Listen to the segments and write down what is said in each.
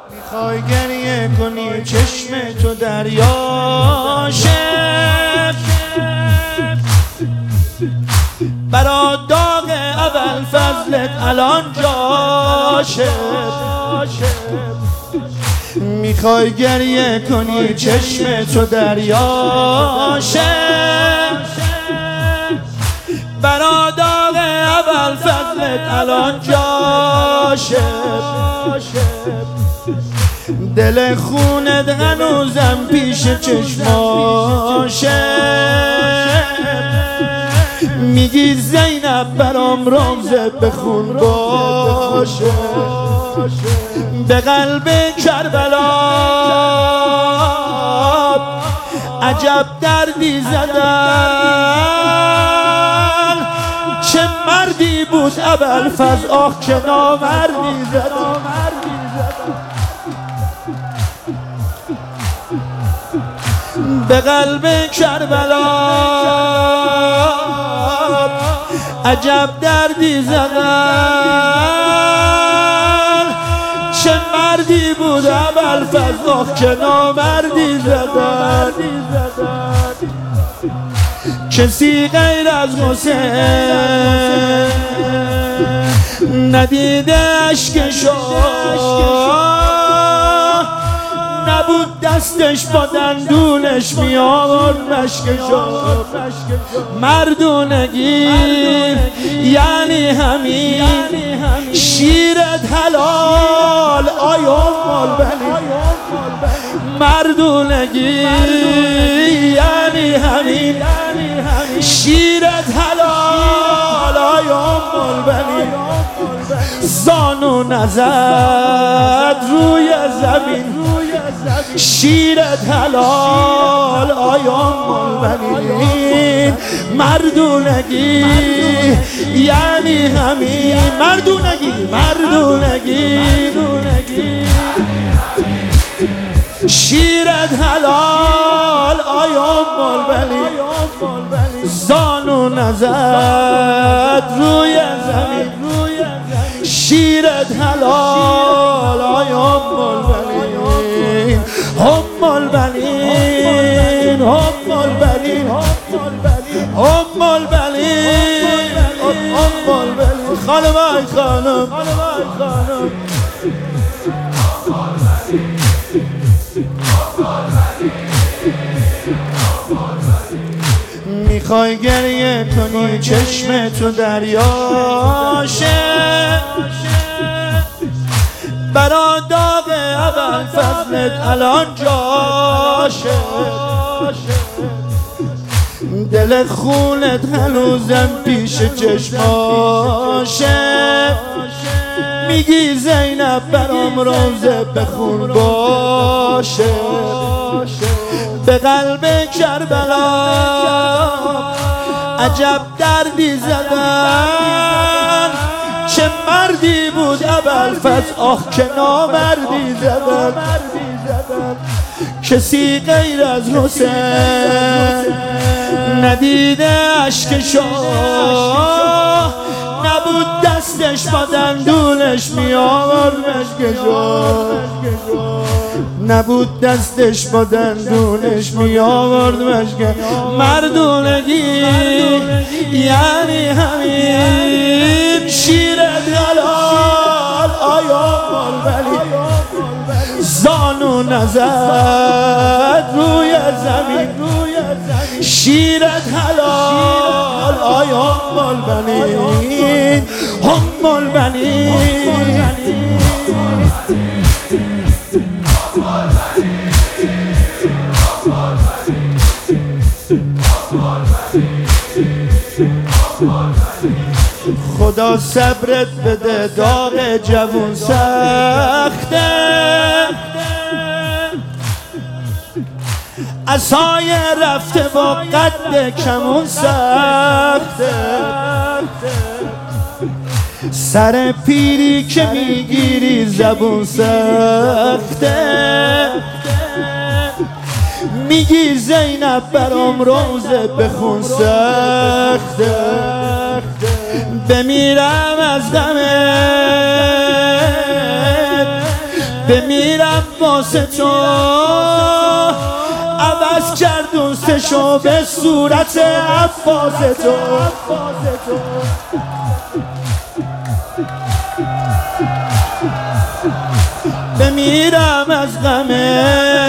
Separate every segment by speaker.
Speaker 1: میخوای گریه کنی چشم تو دریاشه، برا داغ اول فضلت الان جاشه. میخوای گریه کنی چشم تو دریاشه، برا داغ اول فضلت الان جاشه. دل خونت هنوزم پیش چشماشه، میگی زینب برام روزه بخون باشه. به قلب کربلا عجب دردی زدن، چه مردی بود ابوالفضل، آخ چه نامردی زدن. به قلب کربلا عجب دردی زدن، چه مردی بود ابوالفضل، آخ چه نامردی زدن. کسی غیر از حسین ندیده اشکشو، نبود دستش با دندونش میآورد مشکشو. مردونگی یعنی همین، شیرت حلال آی ام البنین. مردونگی یعنی همین، شیرت حلال آی ام البنین. زانو نزد روی زمین، شیرت حلال آی ام البنین. مردونگی یعنی همین، مردونگی شیرت حلال آی ام البنین. زانو نزد روی زمین، شیرت حلال آی ام البنین. ام البنین، ام البنین، ام البنین، ام البنین. خانم ای خانم، میخوای گریه کنی چشم تو دریاشه، برا داغ ابوالفضلت الان جاشه. دل خونت هنوزم پیش چشماشه، میگی زینب برام روزه بخون باشه. به قلب کربلا عجب دردی زدن، چه مردی بود ابوالفضل، آخ که نامردی زدن. کسی غیر از حسین ندیده اشکشو، نبود دستش با دندونش میآورد مشکشو. نبود دستش با دندونش میآورد مشکشو. مردونگی یعنی همین، شیرت حلال آی ام البنین. زانو نزد روی زمین، شیرت حلال آی ام البنین. ام البنین، خدا صبرت بده، داغ جوون سخته. عصای رفته با قد کمون سخته. سر پیری که میگیری زبون سخته. میگی زینب برام روزه بخون سخته. بمیرم از غمت بمیرم واسه تو، عوض کرد دوستشو به صورت عباس تو. بمیرم از غمه،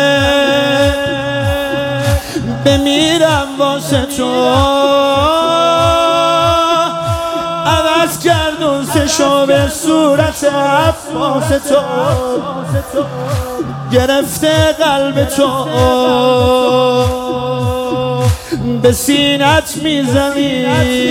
Speaker 1: بمیرم واسه تو، عوض کرد دوستشو به صورت عباس تو. گرفته قلب تو به سینت میزنی،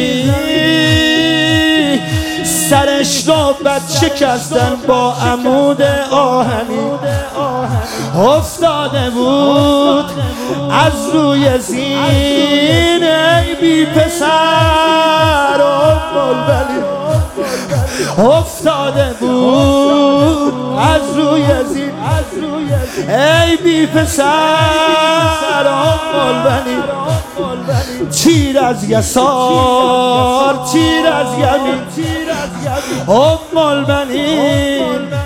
Speaker 1: سرش رو بد شکستن با عمود آهنی. افتاده بود از روی زین ای بی پسر بلبلی، افتاده بود از روی زین ای بی پسر بلبلی. تیر از یسار تیر از یمین بلبلی،